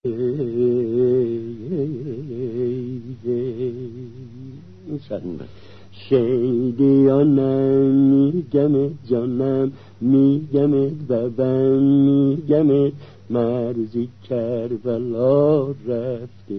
شیدیانم میگمت جانم، میگمت ببم، میگمت مرزی کربلا رفته.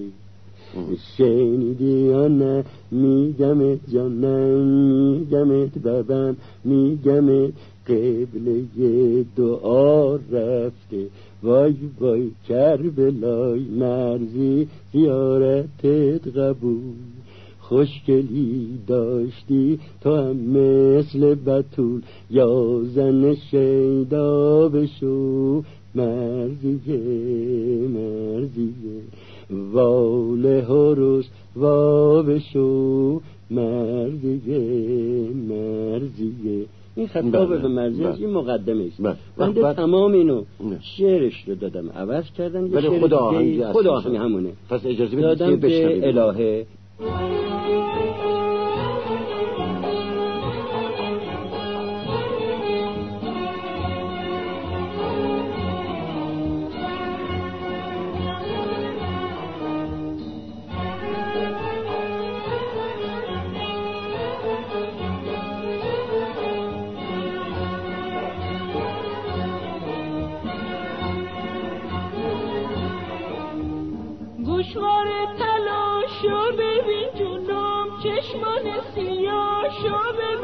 شنیدیانم میگمت جانم، میگمت ببم، میگمت قبله دعا رفته. وای وای کربلای مرزی زیارتت قبول. خوشگلی داشتی تو هم مثل بتول، یا زن شیدا بشو مرزیه مرزیه. واله هروس وا بشو مرزیه مرزیه. این خطاب به مرزی از این مقدمه است. بنده تمام اینو شعرش رو دادم عوض کردم، یه شعر دیگه خود آهنگ همونه پس اجازه بدید دادم که به الهه. گوشوار تلاشو ببین جونم، چشمان سیاهشو ببین